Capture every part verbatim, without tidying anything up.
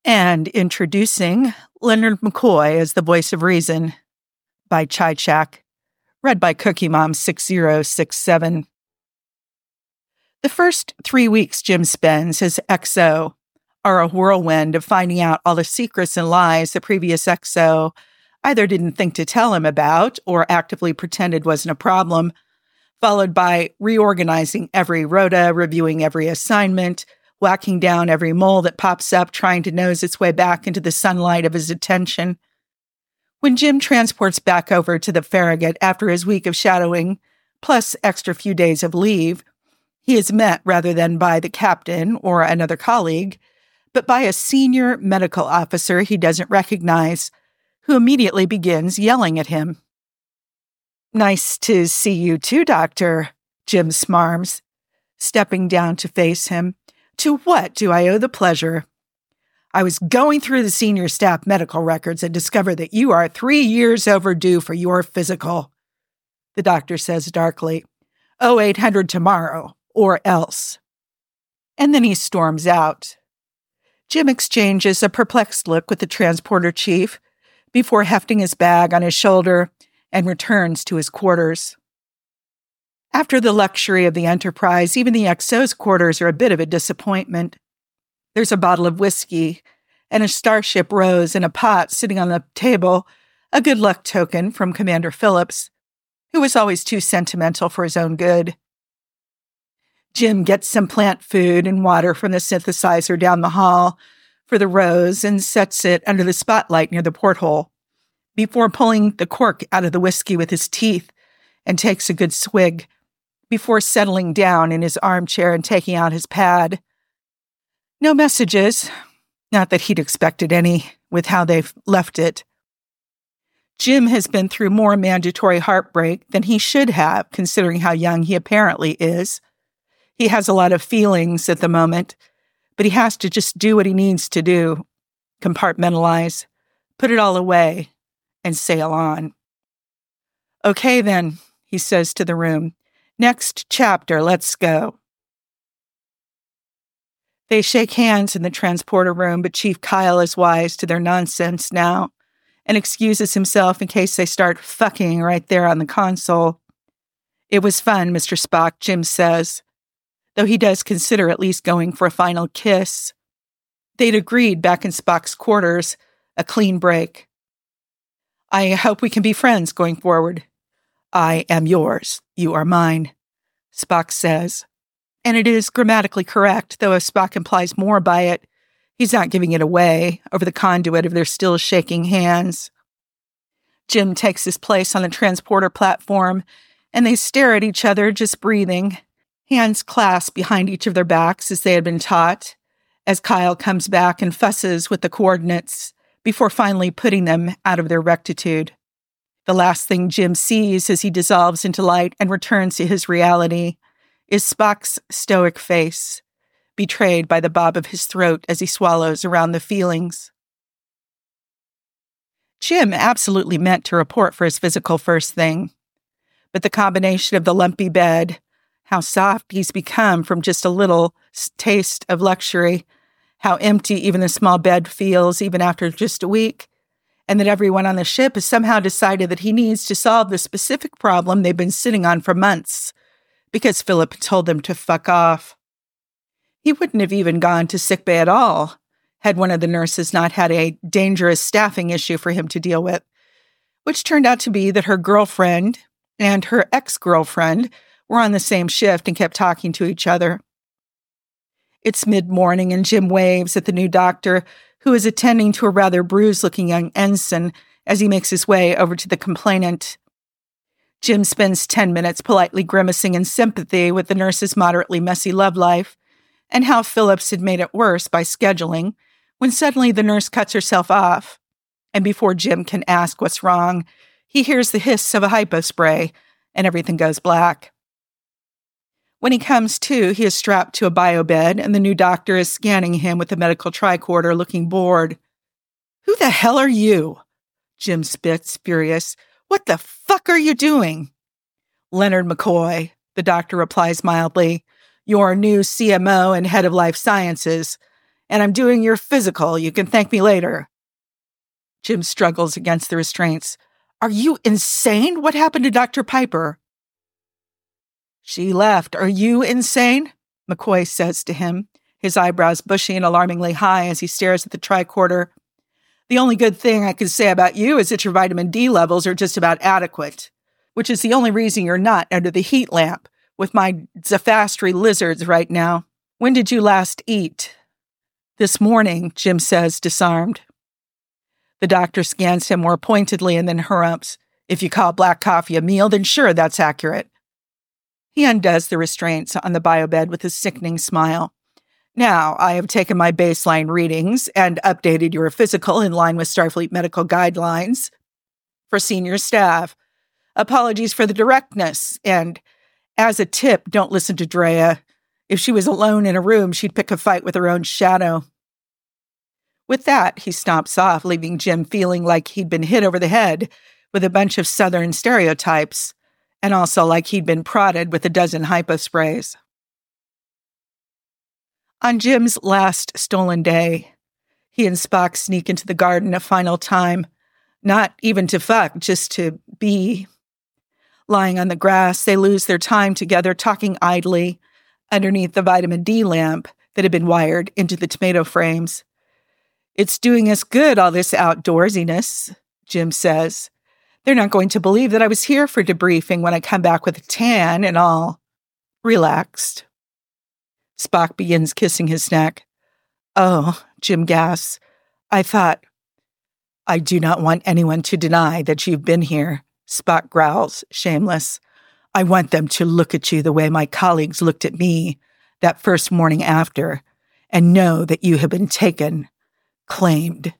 And introducing Leonard McCoy as the voice of reason by Chaichak, read by Cookie Mom six zero six seven. The first three weeks Jim spends as X O are a whirlwind of finding out all the secrets and lies the previous X O either didn't think to tell him about or actively pretended wasn't a problem, followed by reorganizing every rota, reviewing every assignment, whacking down every mole that pops up, trying to nose its way back into the sunlight of his attention. When Jim transports back over to the Farragut after his week of shadowing, plus extra few days of leave, he is met rather than by the captain or another colleague, but by a senior medical officer he doesn't recognize, who immediately begins yelling at him. "Nice to see you too, Doctor," Jim smarms, stepping down to face him. "To what do I owe the pleasure?" "I was going through the senior staff medical records and discovered that you are three years overdue for your physical," the doctor says darkly. oh eight hundred tomorrow, or else." And then he storms out. Jim exchanges a perplexed look with the transporter chief before hefting his bag on his shoulder and returns to his quarters. After the luxury of the Enterprise, even the X O's quarters are a bit of a disappointment. There's a bottle of whiskey and a Starship Rose in a pot sitting on the table, a good luck token from Commander Phillips, who was always too sentimental for his own good. Jim gets some plant food and water from the synthesizer down the hall for the Rose and sets it under the spotlight near the porthole, before pulling the cork out of the whiskey with his teeth and takes a good swig, before settling down in his armchair and taking out his pad. No messages, not that he'd expected any, with how they've left it. Jim has been through more mandatory heartbreak than he should have, considering how young he apparently is. He has a lot of feelings at the moment, but he has to just do what he needs to do, compartmentalize, put it all away, and sail on. "Okay, then," he says to the room. "Next chapter, let's go." They shake hands in the transporter room, but Chief Kyle is wise to their nonsense now and excuses himself in case they start fucking right there on the console. "It was fun, Mister Spock," Jim says, though he does consider at least going for a final kiss. They'd agreed back in Spock's quarters, a clean break. "I hope we can be friends going forward." "I am yours. You are mine," Spock says. And it is grammatically correct, though if Spock implies more by it, he's not giving it away over the conduit of their still shaking hands. Jim takes his place on the transporter platform, and they stare at each other, just breathing, hands clasped behind each of their backs as they had been taught, as Kyle comes back and fusses with the coordinates before finally putting them out of their rectitude. The last thing Jim sees as he dissolves into light and returns to his reality is Spock's stoic face, betrayed by the bob of his throat as he swallows around the feelings. Jim absolutely meant to report for his physical first thing, but the combination of the lumpy bed, how soft he's become from just a little taste of luxury, how empty even the small bed feels even after just a week, and that everyone on the ship has somehow decided that he needs to solve the specific problem they've been sitting on for months, because Philip told them to fuck off. He wouldn't have even gone to sickbay at all, had one of the nurses not had a dangerous staffing issue for him to deal with, which turned out to be that her girlfriend and her ex-girlfriend were on the same shift and kept talking to each other. It's mid-morning and Jim waves at the new doctor, who is attending to a rather bruised-looking young ensign as he makes his way over to the complainant. Jim spends ten minutes politely grimacing in sympathy with the nurse's moderately messy love life and how Phillips had made it worse by scheduling, when suddenly the nurse cuts herself off, and before Jim can ask what's wrong, he hears the hiss of a hypospray, and everything goes black. When he comes to, he is strapped to a biobed, and the new doctor is scanning him with a medical tricorder, looking bored. "Who the hell are you?" Jim spits, furious. "What the fuck are you doing?" "Leonard McCoy," the doctor replies mildly, "your new C M O and head of life sciences, and I'm doing your physical. You can thank me later. Jim struggles against the restraints. Are you insane? What happened to Doctor Piper? She left. Are you insane? McCoy says to him, his eyebrows bushy and alarmingly high as he stares at the tricorder. The only good thing I can say about you is that your vitamin D levels are just about adequate, which is the only reason you're not under the heat lamp with my Zafastry lizards right now. When did you last eat? This morning, Jim says, disarmed. The doctor scans him more pointedly and then harumphs. If you call black coffee a meal, then sure, that's accurate. He undoes the restraints on the biobed with a sickening smile. Now, I have taken my baseline readings and updated your physical in line with Starfleet medical guidelines for senior staff. Apologies for the directness, and as a tip, don't listen to Drea. If she was alone in a room, she'd pick a fight with her own shadow. With that, he stomps off, leaving Jim feeling like he'd been hit over the head with a bunch of Southern stereotypes, and also like he'd been prodded with a dozen hypo sprays. On Jim's last stolen day, he and Spock sneak into the garden a final time, not even to fuck, just to be. Lying on the grass, they lose their time together, talking idly underneath the vitamin D lamp that had been wired into the tomato frames. It's doing us good, all this outdoorsiness, Jim says. They're not going to believe that I was here for debriefing when I come back with a tan and all. Relaxed. Spock begins kissing his neck. Oh, Jim gasps. I thought. I do not want anyone to deny that you've been here, Spock growls, shameless. I want them to look at you the way my colleagues looked at me that first morning after, and know that you have been taken, claimed.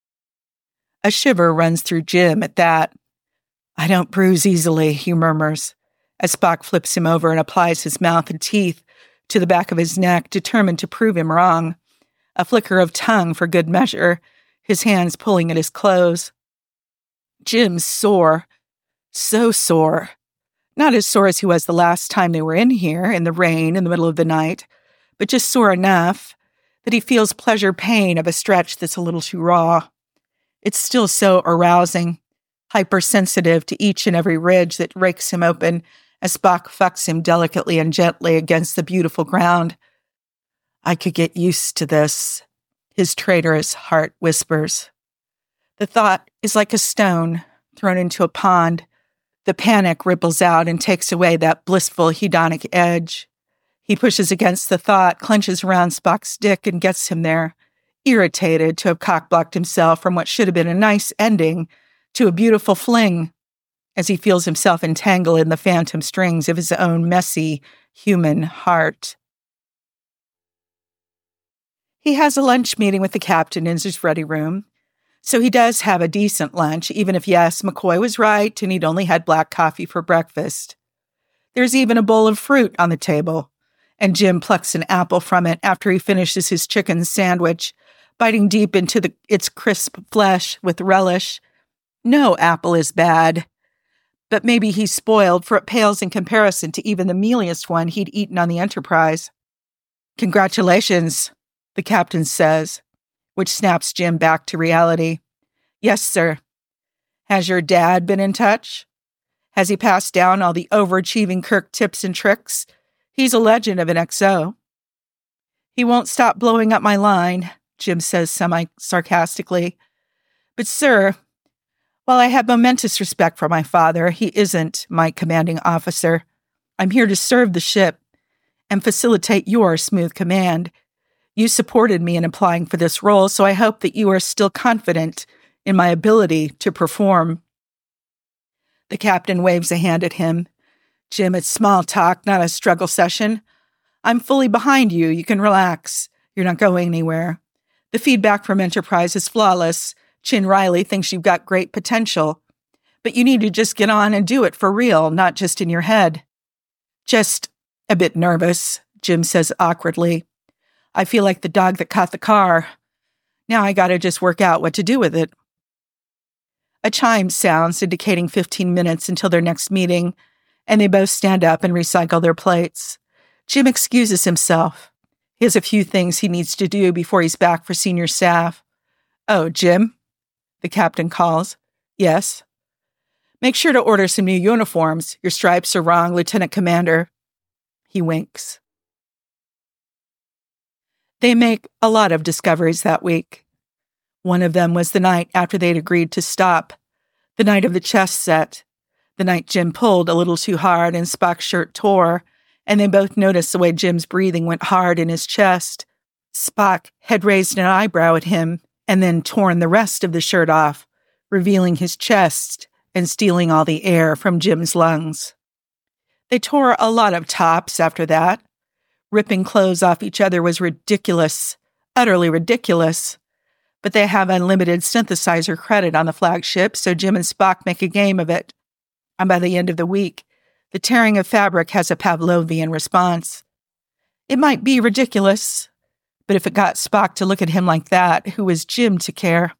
A shiver runs through Jim at that. I don't bruise easily, he murmurs, as Spock flips him over and applies his mouth and teeth to the back of his neck, determined to prove him wrong. A flicker of tongue for good measure, his hands pulling at his clothes. Jim's sore. So sore. Not as sore as he was the last time they were in here, in the rain, in the middle of the night, but just sore enough that he feels pleasure-pain of a stretch that's a little too raw. It's still so arousing, hypersensitive to each and every ridge that rakes him open as Spock fucks him delicately and gently against the beautiful ground. I could get used to this, his traitorous heart whispers. The thought is like a stone thrown into a pond. The panic ripples out and takes away that blissful hedonic edge. He pushes against the thought, clenches around Spock's dick, and gets him there, irritated to have cock-blocked himself from what should have been a nice ending to a beautiful fling, as he feels himself entangle in the phantom strings of his own messy, human heart. He has a lunch meeting with the captain in his ready room, so he does have a decent lunch, even if, yes, McCoy was right and he'd only had black coffee for breakfast. There's even a bowl of fruit on the table, and Jim plucks an apple from it after he finishes his chicken sandwich, biting deep into the, its crisp flesh with relish. No apple is bad, but maybe he's spoiled, for it pales in comparison to even the mealiest one he'd eaten on the Enterprise. Congratulations, the captain says, which snaps Jim back to reality. Yes, sir. Has your dad been in touch? Has he passed down all the overachieving Kirk tips and tricks? He's a legend of an X O. He won't stop blowing up my line, Jim says semi-sarcastically. But, sir, while I have momentous respect for my father, he isn't my commanding officer. I'm here to serve the ship and facilitate your smooth command. You supported me in applying for this role, so I hope that you are still confident in my ability to perform. The captain waves a hand at him. Jim, it's small talk, not a struggle session. I'm fully behind you. You can relax. You're not going anywhere. The feedback from Enterprise is flawless. Chin Riley thinks you've got great potential. But you need to just get on and do it for real, not just in your head. Just a bit nervous, Jim says awkwardly. I feel like the dog that caught the car. Now I gotta just work out what to do with it. A chime sounds, indicating fifteen minutes until their next meeting, and they both stand up and recycle their plates. Jim excuses himself. He has a few things he needs to do before he's back for senior staff. "Oh, Jim?" the captain calls. "Yes." "Make sure to order some new uniforms. Your stripes are wrong, Lieutenant Commander." He winks. They make a lot of discoveries that week. One of them was the night after they'd agreed to stop, the night of the chess set, the night Jim pulled a little too hard and Spock's shirt tore, and they both noticed the way Jim's breathing went hard in his chest. Spock had raised an eyebrow at him and then torn the rest of the shirt off, revealing his chest and stealing all the air from Jim's lungs. They tore a lot of tops after that. Ripping clothes off each other was ridiculous, utterly ridiculous. But they have unlimited synthesizer credit on the flagship, so Jim and Spock make a game of it. And by the end of the week, the tearing of fabric has a Pavlovian response. It might be ridiculous, but if it got Spock to look at him like that, who was Jim to care?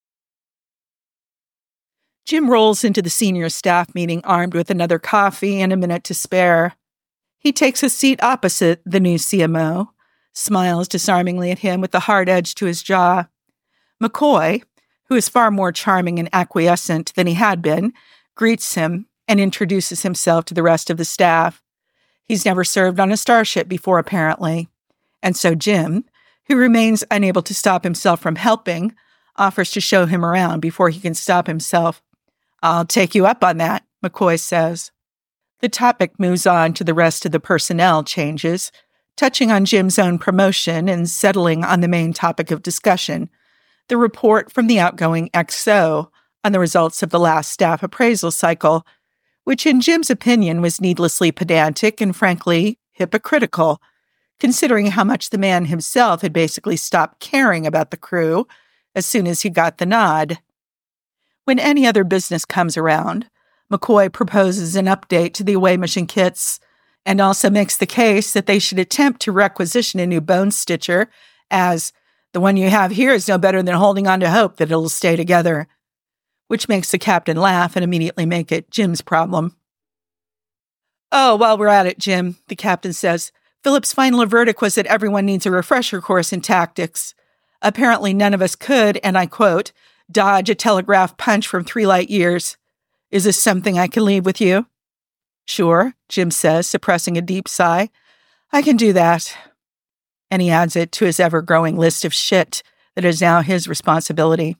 Jim rolls into the senior staff meeting armed with another coffee and a minute to spare. He takes a seat opposite the new C M O, smiles disarmingly at him with the hard edge to his jaw. McCoy, who is far more charming and acquiescent than he had been, greets him and introduces himself to the rest of the staff. He's never served on a starship before, apparently. And so Jim, who remains unable to stop himself from helping, offers to show him around before he can stop himself. "I'll take you up on that," McCoy says. The topic moves on to the rest of the personnel changes, touching on Jim's own promotion and settling on the main topic of discussion, the report from the outgoing X O on the results of the last staff appraisal cycle, which in Jim's opinion was needlessly pedantic and frankly hypocritical, considering how much the man himself had basically stopped caring about the crew as soon as he got the nod. When any other business comes around, McCoy proposes an update to the away mission kits and also makes the case that they should attempt to requisition a new bone stitcher, as "the one you have here is no better than holding on to hope that it'll stay together," which makes the captain laugh and immediately make it Jim's problem. "Oh, while we're at it, Jim," the captain says, "Philip's final verdict was that everyone needs a refresher course in tactics. Apparently none of us could, and I quote, dodge a telegraph punch from three light years. Is this something I can leave with you?" "Sure," Jim says, suppressing a deep sigh. "I can do that." And he adds it to his ever-growing list of shit that is now his responsibility.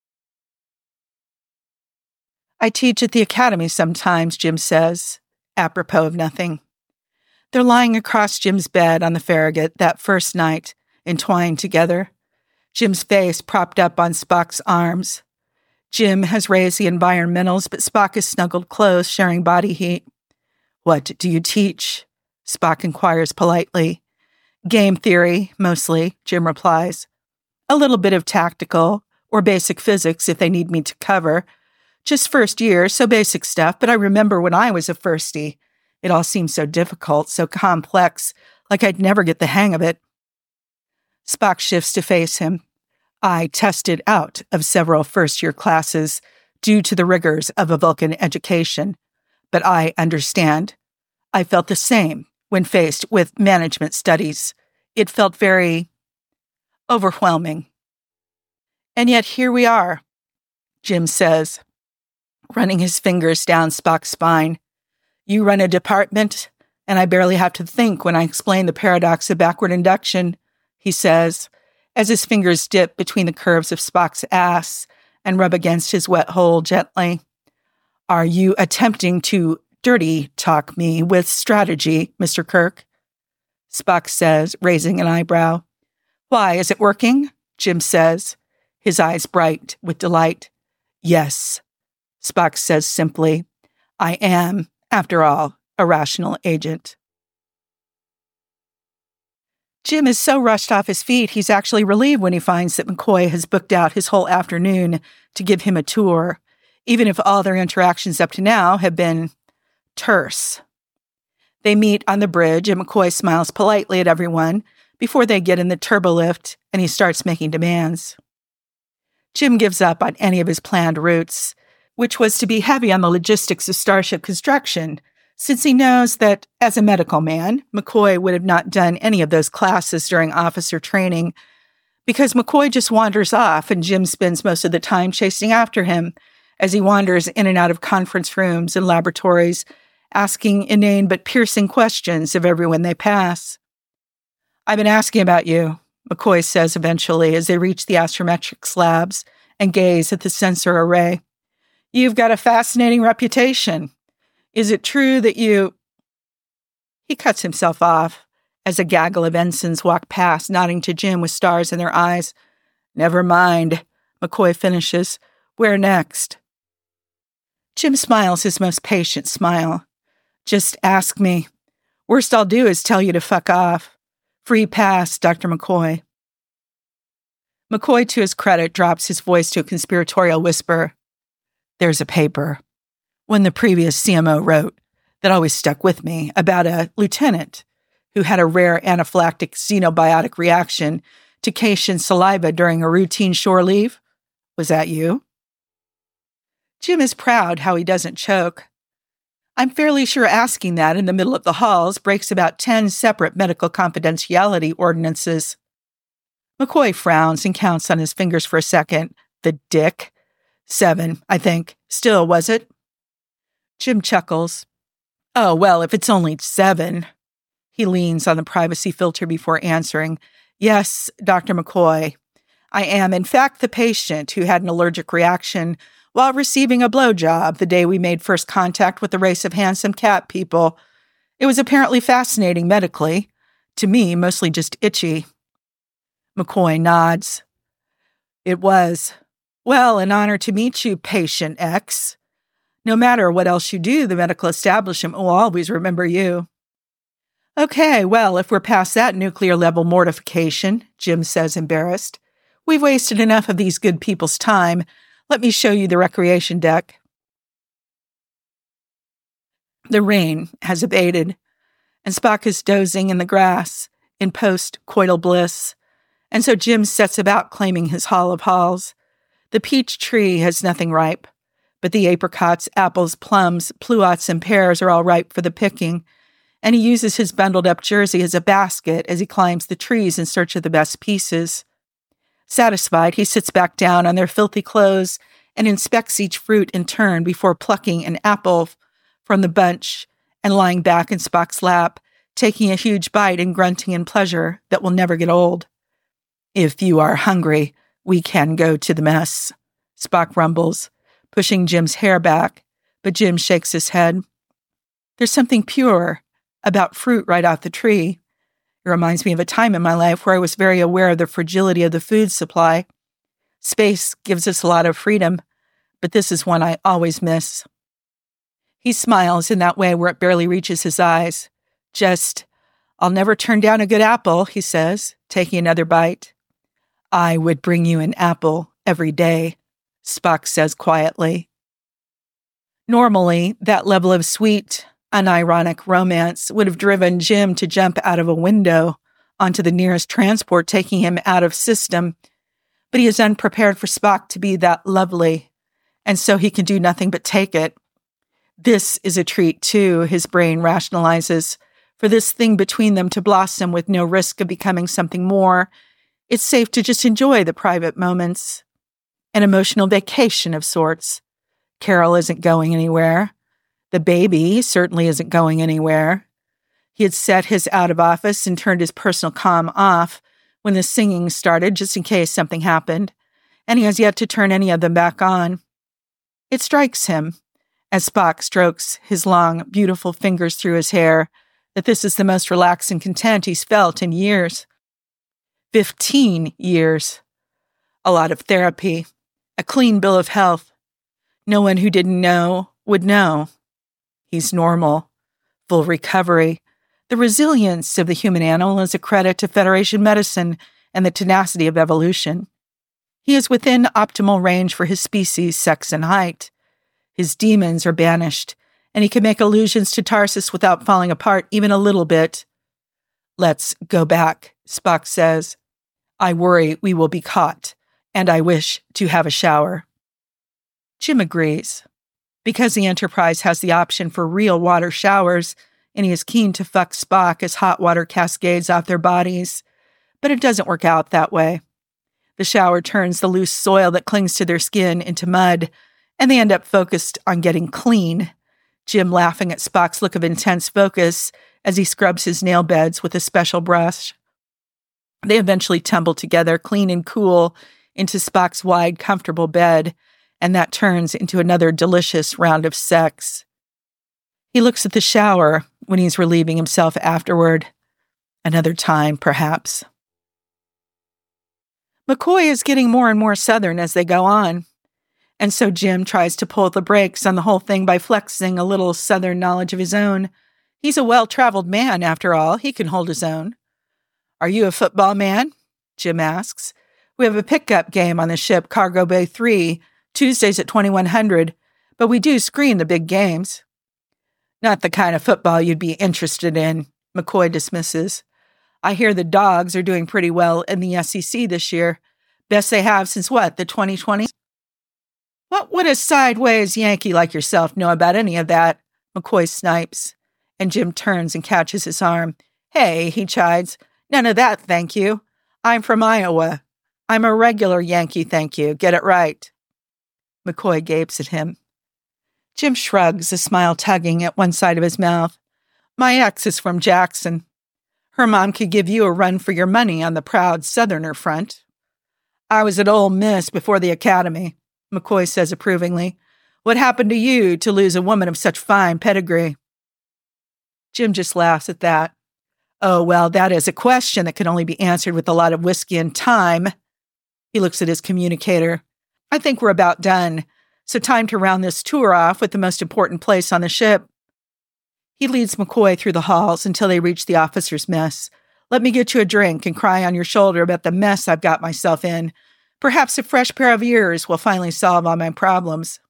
"I teach at the academy sometimes," Jim says, apropos of nothing. They're lying across Jim's bed on the Farragut that first night, entwined together, Jim's face propped up on Spock's arms. Jim has raised the environmentals, but Spock is snuggled close, sharing body heat. "What do you teach?" Spock inquires politely. "Game theory, mostly," Jim replies. "A little bit of tactical, or basic physics if they need me to cover. Just first year, so basic stuff, but I remember when I was a firstie. It all seemed so difficult, so complex, like I'd never get the hang of it." Spock shifts to face him. "I tested out of several first-year classes due to the rigors of a Vulcan education, but I understand. I felt the same when faced with management studies. It felt very overwhelming. And yet here we are," Jim says, running his fingers down Spock's spine. "You run a department, and I barely have to think when I explain the paradox of backward induction," he says, as his fingers dip between the curves of Spock's ass and rub against his wet hole gently. "Are you attempting to dirty talk me with strategy, Mister Kirk?" Spock says, raising an eyebrow. "Why, is it working?" Jim says, his eyes bright with delight. "Yes," Spock says simply. "I am, after all, a rational agent." Jim is so rushed off his feet, he's actually relieved when he finds that McCoy has booked out his whole afternoon to give him a tour, even if all their interactions up to now have been terse. They meet on the bridge, and McCoy smiles politely at everyone before they get in the turbolift, and he starts making demands. Jim gives up on any of his planned routes, which was to be heavy on the logistics of starship construction, Since he knows that, as a medical man, McCoy would have not done any of those classes during officer training, because McCoy just wanders off and Jim spends most of the time chasing after him as he wanders in and out of conference rooms and laboratories, asking inane but piercing questions of everyone they pass. "I've been asking about you," McCoy says eventually as they reach the astrometrics labs and gaze at the sensor array. "You've got a fascinating reputation. Is it true that you—" He cuts himself off as a gaggle of ensigns walk past, nodding to Jim with stars in their eyes. "Never mind," McCoy finishes. "Where next?" Jim smiles his most patient smile. "Just ask me. Worst I'll do is tell you to fuck off. Free pass, Doctor McCoy." McCoy, to his credit, drops his voice to a conspiratorial whisper. "There's a paper. When the previous C M O wrote, that always stuck with me, about a lieutenant who had a rare anaphylactic xenobiotic reaction to Cation saliva during a routine shore leave. Was that you?" Jim is proud how he doesn't choke. "I'm fairly sure asking that in the middle of the halls breaks about ten separate medical confidentiality ordinances." McCoy frowns and counts on his fingers for a second. "The dick. Seven, I think. Still, was it?" Jim chuckles. "Oh, well, if it's only seven." He leans on the privacy filter before answering. "Yes, Doctor McCoy. I am, in fact, the patient who had an allergic reaction while receiving a blowjob the day we made first contact with the race of handsome cat people. It was apparently fascinating medically. To me, mostly just itchy." McCoy nods. "It was. Well, an honor to meet you, Patient X. No matter what else you do, the medical establishment will always remember you." "Okay, well, if we're past that nuclear-level mortification," Jim says, embarrassed, "we've wasted enough of these good people's time. Let me show you the recreation deck." The rain has abated, and Spock is dozing in the grass in post-coital bliss, and so Jim sets about claiming his hall of halls. The peach tree has nothing ripe, but the apricots, apples, plums, pluots, and pears are all ripe for the picking, and he uses his bundled-up jersey as a basket as he climbs the trees in search of the best pieces. Satisfied, he sits back down on their filthy clothes and inspects each fruit in turn before plucking an apple from the bunch and lying back in Spock's lap, taking a huge bite and grunting in pleasure that will never get old. "If you are hungry, we can go to the mess," Spock rumbles, pushing Jim's hair back, but Jim shakes his head. "There's something pure about fruit right off the tree. It reminds me of a time in my life where I was very aware of the fragility of the food supply. Space gives us a lot of freedom, but this is one I always miss." He smiles in that way where it barely reaches his eyes. "Just, I'll never turn down a good apple," he says, taking another bite. "I would bring you an apple every day," Spock says quietly. Normally, that level of sweet, unironic romance would have driven Jim to jump out of a window onto the nearest transport, taking him out of system, but he is unprepared for Spock to be that lovely, and so he can do nothing but take it. This is a treat, too, his brain rationalizes, for this thing between them to blossom with no risk of becoming something more. It's safe to just enjoy the private moments. An emotional vacation of sorts. Carol isn't going anywhere. The baby certainly isn't going anywhere. He had set his out of office and turned his personal comm off when the singing started, just in case something happened, and he has yet to turn any of them back on. It strikes him, as Spock strokes his long, beautiful fingers through his hair, that this is the most relaxed and content he's felt in years. Fifteen years. A lot of therapy. A clean bill of health. No one who didn't know would know. He's normal. Full recovery. The resilience of the human animal is a credit to Federation medicine and the tenacity of evolution. He is within optimal range for his species, sex, and height. His demons are banished, and he can make allusions to Tarsus without falling apart even a little bit. "Let's go back," Spock says. "I worry we will be caught, and I wish to have a shower." Jim agrees. Because the Enterprise has the option for real water showers, and he is keen to fuck Spock as hot water cascades off their bodies. But it doesn't work out that way. The shower turns the loose soil that clings to their skin into mud, and they end up focused on getting clean, Jim laughing at Spock's look of intense focus as he scrubs his nail beds with a special brush. They eventually tumble together, clean and cool, into Spock's wide, comfortable bed, and that turns into another delicious round of sex. He looks at the shower when he's relieving himself afterward. Another time, perhaps. McCoy is getting more and more Southern as they go on, and so Jim tries to pull the brakes on the whole thing by flexing a little Southern knowledge of his own. He's a well-traveled man, after all. He can hold his own. "Are you a football man?" Jim asks. "We have a pickup game on the ship Cargo Bay three, Tuesdays at twenty-one hundred, but we do screen the big games." "Not the kind of football you'd be interested in," McCoy dismisses. "I hear the Dogs are doing pretty well in the S E C this year. Best they have since what, the twenty twenties? "What would a sideways Yankee like yourself know about any of that?" McCoy snipes, and Jim turns and catches his arm. "Hey," he chides, "none of that, thank you. I'm from Iowa. I'm a regular Yankee, thank you. Get it right." McCoy gapes at him. Jim shrugs, a smile tugging at one side of his mouth. "My ex is from Jackson. Her mom could give you a run for your money on the proud Southerner front." "I was at Ole Miss before the academy," McCoy says approvingly. "What happened to you to lose a woman of such fine pedigree?" Jim just laughs at that. "Oh, well, that is a question that can only be answered with a lot of whiskey and time." He looks at his communicator. "I think we're about done, so time to round this tour off with the most important place on the ship." He leads McCoy through the halls until they reach the officers' mess. "Let me get you a drink and cry on your shoulder about the mess I've got myself in. Perhaps a fresh pair of ears will finally solve all my problems."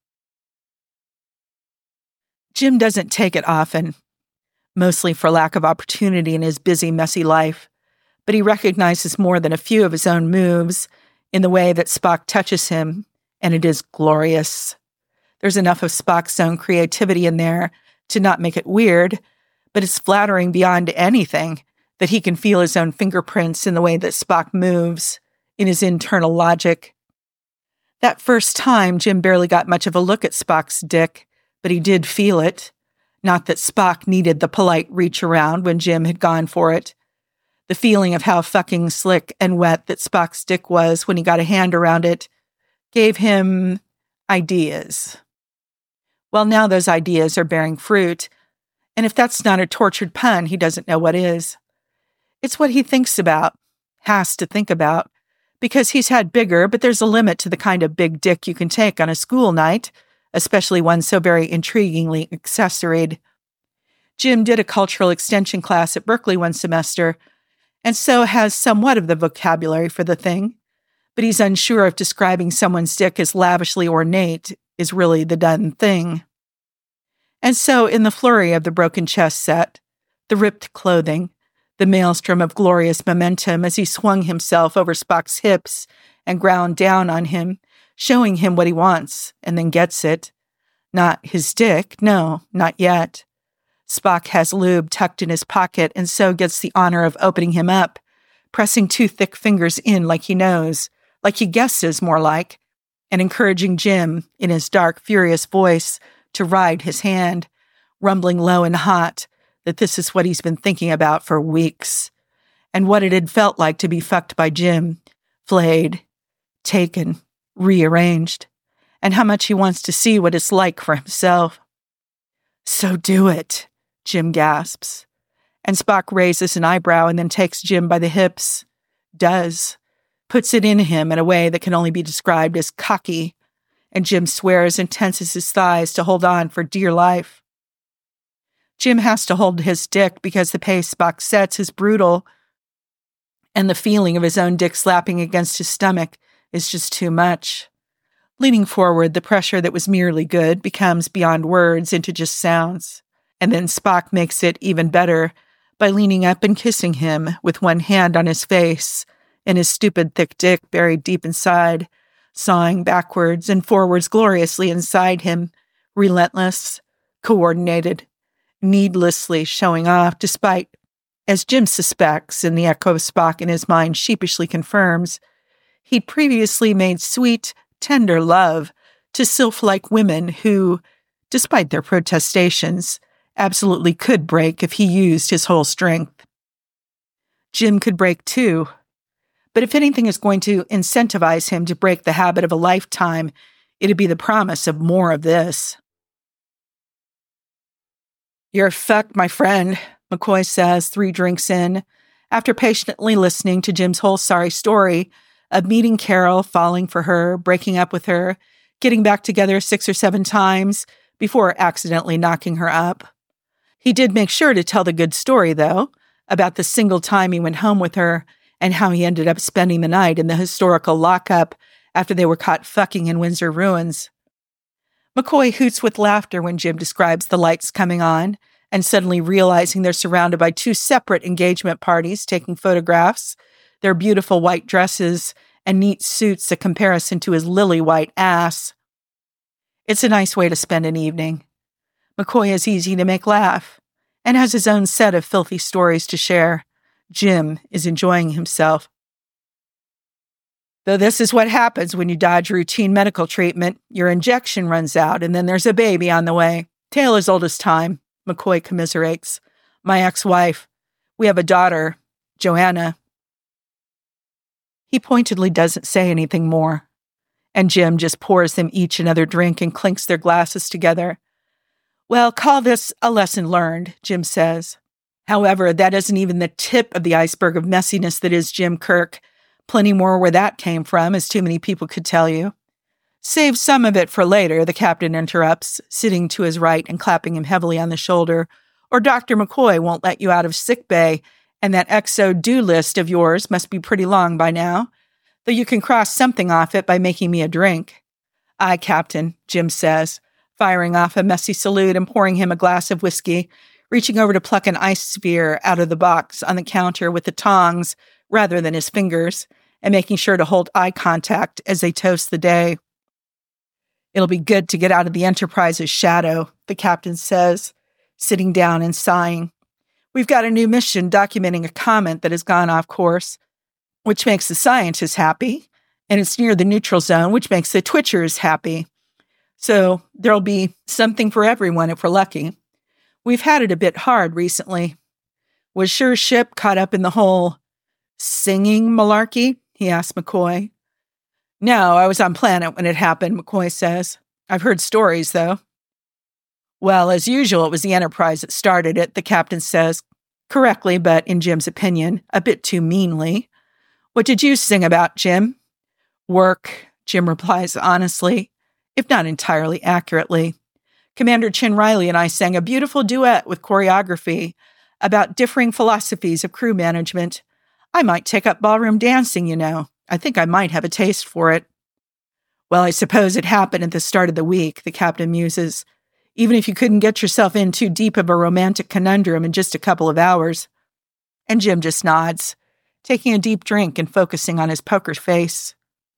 Jim doesn't take it often, mostly for lack of opportunity in his busy, messy life, but he recognizes more than a few of his own moves in the way that Spock touches him, and it is glorious. There's enough of Spock's own creativity in there to not make it weird, but it's flattering beyond anything that he can feel his own fingerprints in the way that Spock moves, in his internal logic. That first time, Jim barely got much of a look at Spock's dick, but he did feel it. Not that Spock needed the polite reach around when Jim had gone for it. The feeling of how fucking slick and wet that Spock's dick was when he got a hand around it gave him ideas. Well, now those ideas are bearing fruit, and if that's not a tortured pun, he doesn't know what is. It's what he thinks about, has to think about, because he's had bigger, but there's a limit to the kind of big dick you can take on a school night, especially one so very intriguingly accessoried. Jim did a cultural extension class at Berkeley one semester, and so has somewhat of the vocabulary for the thing, but he's unsure if describing someone's dick as lavishly ornate is really the done thing. And so, in the flurry of the broken chest set, the ripped clothing, the maelstrom of glorious momentum as he swung himself over Spock's hips and ground down on him, showing him what he wants, and then gets it. Not his dick, no, not yet. Spock has lube tucked in his pocket and so gets the honor of opening him up, pressing two thick fingers in like he knows, like he guesses more like, and encouraging Jim, in his dark, furious voice, to ride his hand, rumbling low and hot that this is what he's been thinking about for weeks, and what it had felt like to be fucked by Jim, flayed, taken, rearranged, and how much he wants to see what it's like for himself. "So do it," Jim gasps, and Spock raises an eyebrow and then takes Jim by the hips, does, puts it in him in a way that can only be described as cocky, and Jim swears and tenses his thighs to hold on for dear life. Jim has to hold his dick because the pace Spock sets is brutal, and the feeling of his own dick slapping against his stomach is just too much. Leaning forward, the pressure that was merely good becomes beyond words into just sounds, and then Spock makes it even better by leaning up and kissing him with one hand on his face and his stupid thick dick buried deep inside, sawing backwards and forwards gloriously inside him, relentless, coordinated, needlessly showing off despite, as Jim suspects and the echo of Spock in his mind sheepishly confirms, he'd previously made sweet, tender love to sylph-like women who, despite their protestations, absolutely could break if he used his whole strength. Jim could break too, but if anything is going to incentivize him to break the habit of a lifetime, it'd be the promise of more of this. "You're fucked, my friend," McCoy says, three drinks in, after patiently listening to Jim's whole sorry story of meeting Carol, falling for her, breaking up with her, getting back together six or seven times before accidentally knocking her up. He did make sure to tell the good story, though, about the single time he went home with her and how he ended up spending the night in the historical lockup after they were caught fucking in Windsor ruins. McCoy hoots with laughter when Jim describes the lights coming on and suddenly realizing they're surrounded by two separate engagement parties taking photographs, their beautiful white dresses and neat suits a comparison to his lily-white ass. It's a nice way to spend an evening. McCoy is easy to make laugh and has his own set of filthy stories to share. Jim is enjoying himself. Though this is what happens when you dodge routine medical treatment. Your injection runs out and then there's a baby on the way. Tale as old as time, McCoy commiserates. My ex-wife. We have a daughter, Joanna. He pointedly doesn't say anything more, and Jim just pours them each another drink and clinks their glasses together. Well, call this a lesson learned, Jim says. However, that isn't even the tip of the iceberg of messiness that is Jim Kirk. Plenty more where that came from, as too many people could tell you. Save some of it for later, the captain interrupts, sitting to his right and clapping him heavily on the shoulder, or Doctor McCoy won't let you out of sick bay, and that X O do list of yours must be pretty long by now, though you can cross something off it by making me a drink. Aye, Captain, Jim says, firing off a messy salute and pouring him a glass of whiskey, reaching over to pluck an ice sphere out of the box on the counter with the tongs rather than his fingers, and making sure to hold eye contact as they toast the day. It'll be good to get out of the Enterprise's shadow, the captain says, sitting down and sighing. We've got a new mission documenting a comet that has gone off course, which makes the scientists happy, and it's near the neutral zone, which makes the Twitchers happy. So there'll be something for everyone if we're lucky. We've had it a bit hard recently. Was sure ship caught up in the whole singing malarkey? He asked McCoy. No, I was on planet when it happened, McCoy says. I've heard stories, though. Well, as usual, it was the Enterprise that started it, the captain says, correctly, but in Jim's opinion, a bit too meanly. What did you sing about, Jim? Work, Jim replies honestly, if not entirely accurately. Commander Chin Riley and I sang a beautiful duet with choreography about differing philosophies of crew management. I might take up ballroom dancing, you know. I think I might have a taste for it. Well, I suppose it happened at the start of the week, the captain muses. Even if you couldn't get yourself in too deep of a romantic conundrum in just a couple of hours. And Jim just nods, taking a deep drink and focusing on his poker face.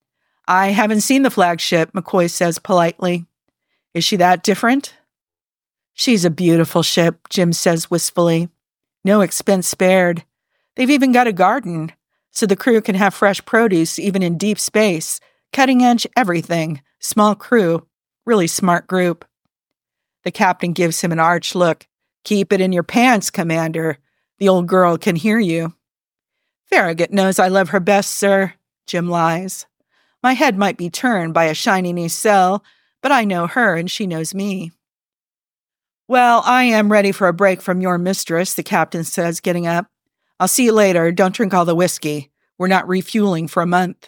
I haven't seen the flagship, McCoy says politely. Is she that different? She's a beautiful ship, Jim says wistfully. No expense spared. They've even got a garden, so the crew can have fresh produce even in deep space. Cutting edge everything. Small crew. Really smart group. The captain gives him an arch look. Keep it in your pants, Commander. The old girl can hear you. Farragut knows I love her best, sir, Jim lies. My head might be turned by a shiny new cell, but I know her and she knows me. Well, I am ready for a break from your mistress, the captain says, getting up. I'll see you later. Don't drink all the whiskey. We're not refueling for a month.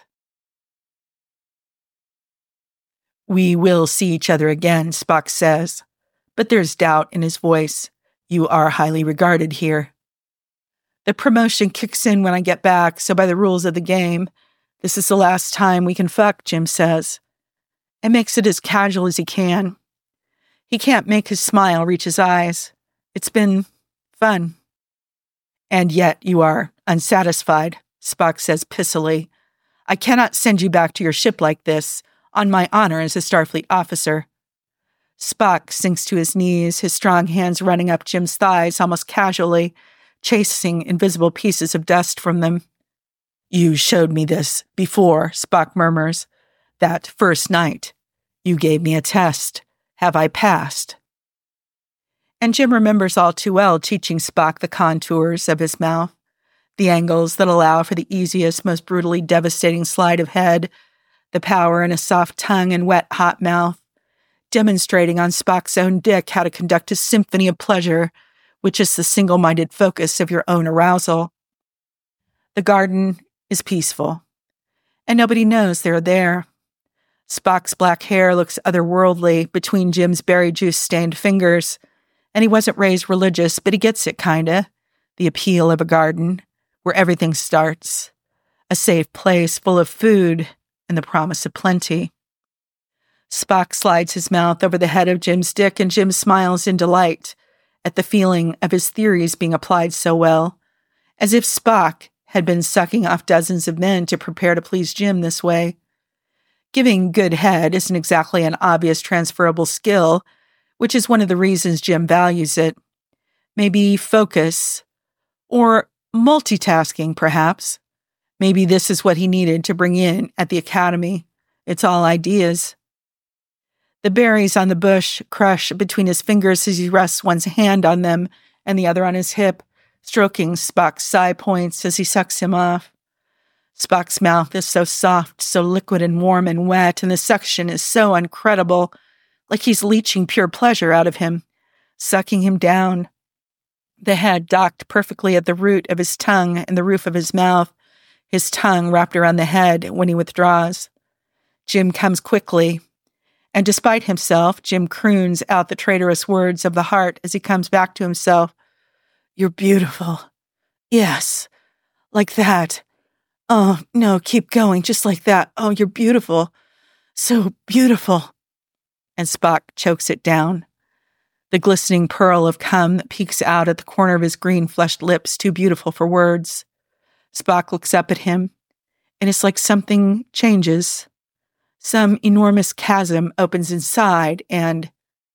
We will see each other again, Spock says. But there's doubt in his voice. You are highly regarded here. The promotion kicks in when I get back, so by the rules of the game, this is the last time we can fuck, Jim says, and makes it as casual as he can. He can't make his smile reach his eyes. It's been fun. And yet you are unsatisfied, Spock says pissily. I cannot send you back to your ship like this, on my honor as a Starfleet officer. Spock sinks to his knees, his strong hands running up Jim's thighs almost casually, chasing invisible pieces of dust from them. "You showed me this before," Spock murmurs. "That first night. You gave me a test. Have I passed?" And Jim remembers all too well teaching Spock the contours of his mouth, the angles that allow for the easiest, most brutally devastating slide of head, the power in a soft tongue and wet, hot mouth, demonstrating on Spock's own dick how to conduct a symphony of pleasure, which is the single-minded focus of your own arousal. The garden is peaceful, and nobody knows they're there. Spock's black hair looks otherworldly between Jim's berry juice-stained fingers, and he wasn't raised religious, but he gets it, kinda. The appeal of a garden, where everything starts. A safe place full of food and the promise of plenty. Spock slides his mouth over the head of Jim's dick, and Jim smiles in delight at the feeling of his theories being applied so well, as if Spock had been sucking off dozens of men to prepare to please Jim this way. Giving good head isn't exactly an obvious transferable skill, which is one of the reasons Jim values it. Maybe focus, or multitasking, perhaps. Maybe this is what he needed to bring in at the academy. It's all ideas. The berries on the bush crush between his fingers as he rests one's hand on them and the other on his hip, stroking Spock's side points as he sucks him off. Spock's mouth is so soft, so liquid and warm and wet, and the suction is so incredible, like he's leeching pure pleasure out of him, sucking him down. The head docked perfectly at the root of his tongue and the roof of his mouth, his tongue wrapped around the head when he withdraws. Jim comes quickly, and despite himself, Jim croons out the traitorous words of the heart as he comes back to himself. "You're beautiful. Yes, like that. Oh, no, keep going, just like that. Oh, you're beautiful. So beautiful." And Spock chokes it down. The glistening pearl of cum that peeks out at the corner of his green-fleshed lips, too beautiful for words. Spock looks up at him, and it's like something changes. Some enormous chasm opens inside, and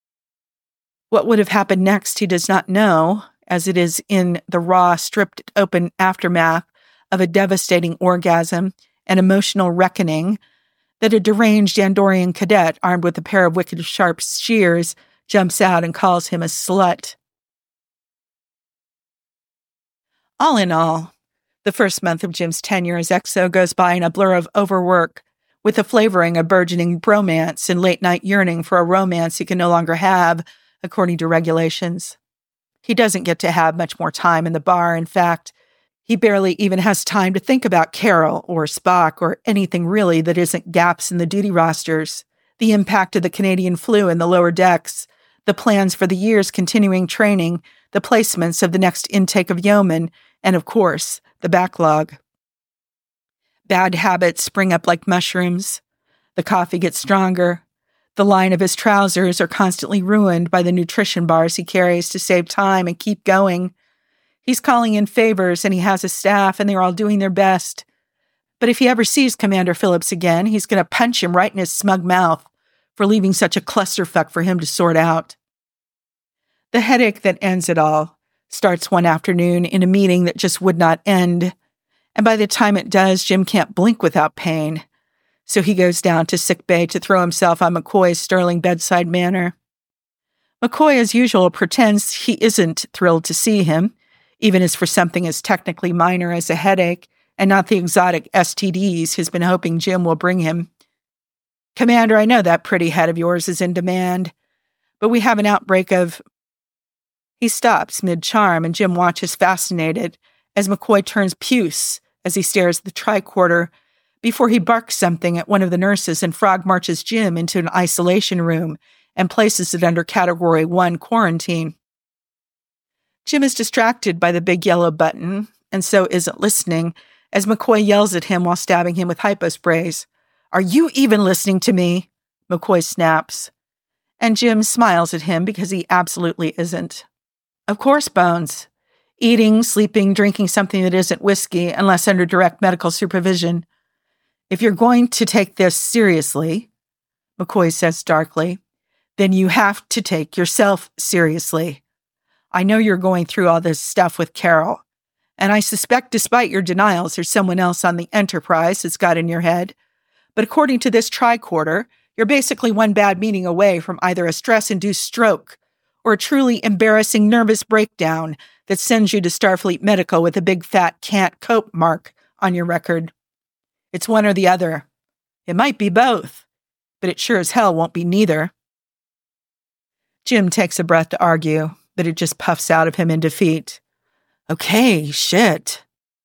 what would have happened next he does not know, as it is in the raw, stripped open aftermath of a devastating orgasm and emotional reckoning that a deranged Andorian cadet armed with a pair of wicked sharp shears jumps out and calls him a slut. All in all, the first month of Jim's tenure as X O goes by in a blur of overwork, with a flavoring of burgeoning bromance and late-night yearning for a romance he can no longer have, according to regulations. He doesn't get to have much more time in the bar. In fact, he barely even has time to think about Carol or Spock or anything really that isn't gaps in the duty rosters, the impact of the Canadian flu in the lower decks, the plans for the year's continuing training, the placements of the next intake of yeomen, and, of course, the backlog. Bad habits spring up like mushrooms. The coffee gets stronger. The line of his trousers are constantly ruined by the nutrition bars he carries to save time and keep going. He's calling in favors, and he has a staff, and they're all doing their best. But if he ever sees Commander Phillips again, he's going to punch him right in his smug mouth for leaving such a clusterfuck for him to sort out. The headache that ends it all starts one afternoon in a meeting that just would not end, and by the time it does, Jim can't blink without pain. So he goes down to sickbay to throw himself on McCoy's sterling bedside manner. McCoy, as usual, pretends he isn't thrilled to see him, even as for something as technically minor as a headache, and not the exotic S T Ds he's been hoping Jim will bring him. "Commander, I know that pretty head of yours is in demand, but we have an outbreak of..." He stops mid-charm, and Jim watches fascinated as McCoy turns puce as he stares at the tricorder before he barks something at one of the nurses and frog marches Jim into an isolation room and places it under Category one quarantine. Jim is distracted by the big yellow button, and so isn't listening, as McCoy yells at him while stabbing him with hyposprays. "Are you even listening to me?" McCoy snaps. And Jim smiles at him because he absolutely isn't. Of course, Bones. Eating, sleeping, drinking something that isn't whiskey, unless under direct medical supervision. "If you're going to take this seriously," McCoy says darkly, then you have to take yourself seriously. I know you're going through all this stuff with Carol, and I suspect despite your denials, there's someone else on the Enterprise that's got in your head. But according to this tricorder, you're basically one bad meeting away from either a stress-induced stroke or a truly embarrassing nervous breakdown that sends you to Starfleet Medical with a big fat can't cope mark on your record. It's one or the other. It might be both, but it sure as hell won't be neither. Jim takes a breath to argue, but it just puffs out of him in defeat. Okay, shit.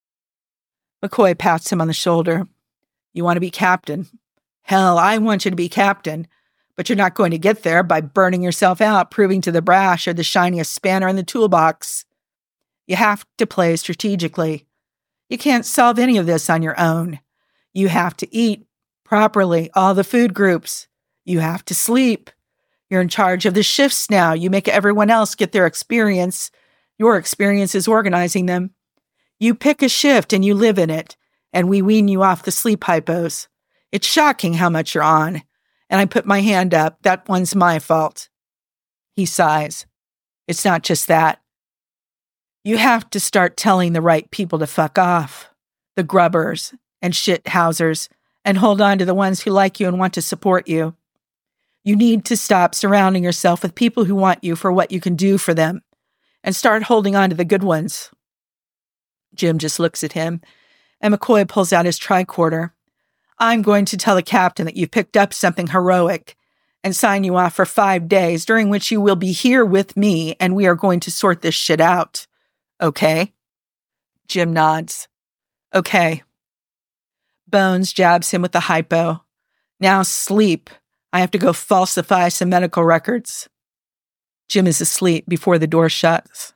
McCoy pats him on the shoulder. You want to be captain? Hell, I want you to be captain, but you're not going to get there by burning yourself out, proving to the brash you're the shiniest spanner in the toolbox. You have to play strategically. You can't solve any of this on your own. You have to eat properly, all the food groups. You have to sleep. You're in charge of the shifts now. You make everyone else get their experience. Your experience is organizing them. You pick a shift and you live in it, and we wean you off the sleep hypos. It's shocking how much you're on. And I put my hand up. That one's my fault. He sighs. It's not just that. You have to start telling the right people to fuck off. The grubbers and shithousers, and hold on to the ones who like you and want to support you. You need to stop surrounding yourself with people who want you for what you can do for them, and start holding on to the good ones. Jim just looks at him, and McCoy pulls out his tricorder. I'm going to tell the captain that you picked up something heroic and sign you off for five days, during which you will be here with me, and we are going to sort this shit out. Okay? Jim nods. Okay. Bones jabs him with the hypo. Now sleep. I have to go falsify some medical records. Jim is asleep before the door shuts.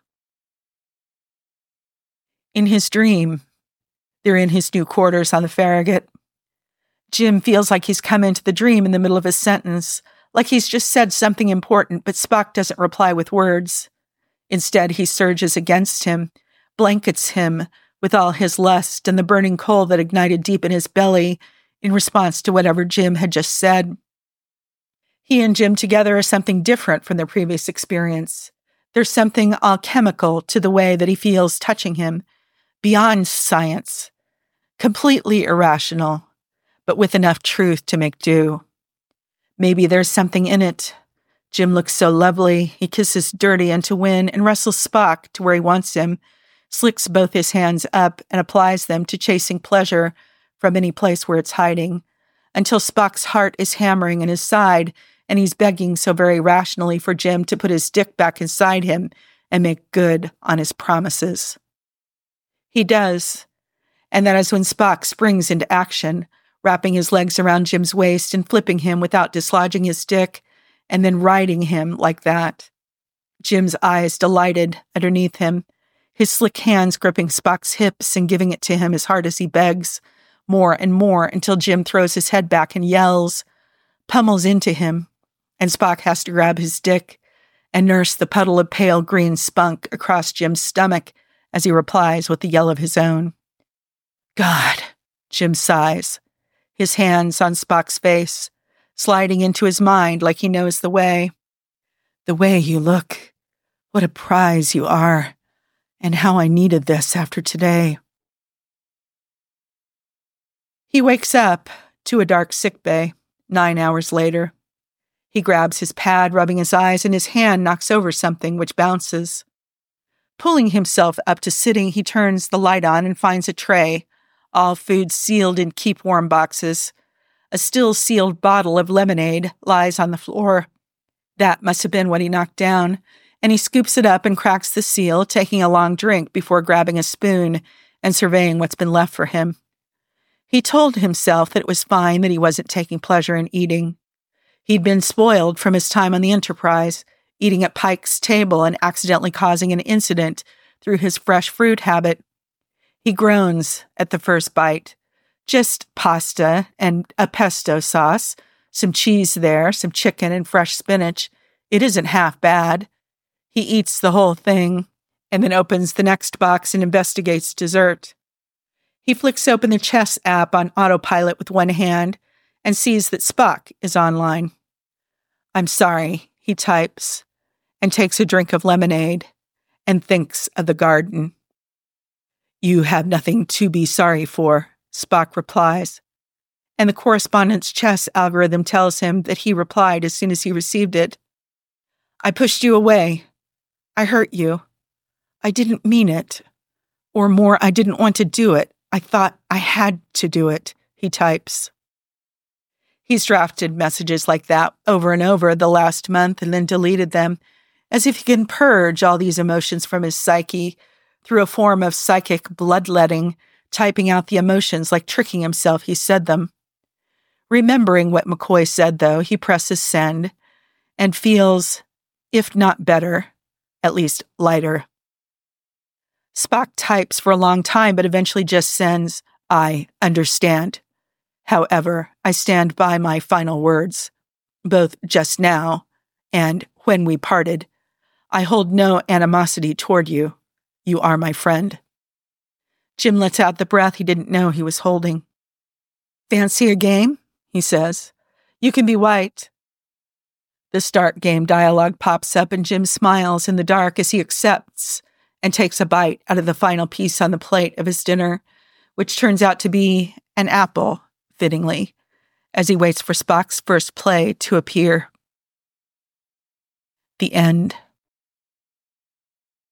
In his dream, they're in his new quarters on the Farragut. Jim feels like he's come into the dream in the middle of a sentence, like he's just said something important, but Spock doesn't reply with words. Instead, he surges against him, blankets him with all his lust and the burning coal that ignited deep in his belly in response to whatever Jim had just said. He and Jim together are something different from their previous experience. There's something alchemical to the way that he feels touching him, beyond science, completely irrational, but with enough truth to make do. Maybe there's something in it. Jim looks so lovely. He kisses Dirty and to win and wrestles Spock to where he wants him, slicks both his hands up and applies them to chasing pleasure from any place where it's hiding, until Spock's heart is hammering in his side and he's begging so very rationally for Jim to put his dick back inside him and make good on his promises. He does, and that is when Spock springs into action, wrapping his legs around Jim's waist and flipping him without dislodging his dick, and then riding him like that. Jim's eyes delighted underneath him, his slick hands gripping Spock's hips and giving it to him as hard as he begs, more and more until Jim throws his head back and yells, pummels into him, and Spock has to grab his dick and nurse the puddle of pale green spunk across Jim's stomach as he replies with a yell of his own. God, Jim sighs, his hands on Spock's face, sliding into his mind like he knows the way. The way you look, what a prize you are, and how I needed this after today. He wakes up to a dark sickbay, nine hours later. He grabs his pad, rubbing his eyes, and his hand knocks over something which bounces. Pulling himself up to sitting, he turns the light on and finds a tray, all food sealed in keep-warm boxes. A still-sealed bottle of lemonade lies on the floor. That must have been what he knocked down, and he scoops it up and cracks the seal, taking a long drink before grabbing a spoon and surveying what's been left for him. He told himself that it was fine that he wasn't taking pleasure in eating. He'd been spoiled from his time on the Enterprise, eating at Pike's table and accidentally causing an incident through his fresh fruit habit. He groans at the first bite. Just pasta and a pesto sauce, some cheese there, some chicken and fresh spinach. It isn't half bad. He eats the whole thing and then opens the next box and investigates dessert. He flicks open the chess app on autopilot with one hand and sees that Spock is online. I'm sorry, he types, and takes a drink of lemonade, and thinks of the garden. You have nothing to be sorry for, Spock replies, and the correspondence chess algorithm tells him that he replied as soon as he received it. I pushed you away. I hurt you. I didn't mean it. Or more, I didn't want to do it. I thought I had to do it, he types. He's drafted messages like that over and over the last month and then deleted them, as if he can purge all these emotions from his psyche through a form of psychic bloodletting, typing out the emotions like tricking himself he said them. Remembering what McCoy said, though, he presses send and feels, if not better, at least lighter. Spock types for a long time, but eventually just sends, I understand. However, I stand by my final words, both just now and when we parted. I hold no animosity toward you. You are my friend. Jim lets out the breath he didn't know he was holding. Fancy a game? He says. You can be white. The start game dialogue pops up and Jim smiles in the dark as he accepts and takes a bite out of the final piece on the plate of his dinner, which turns out to be an apple, fittingly, as he waits for Spock's first play to appear. The end.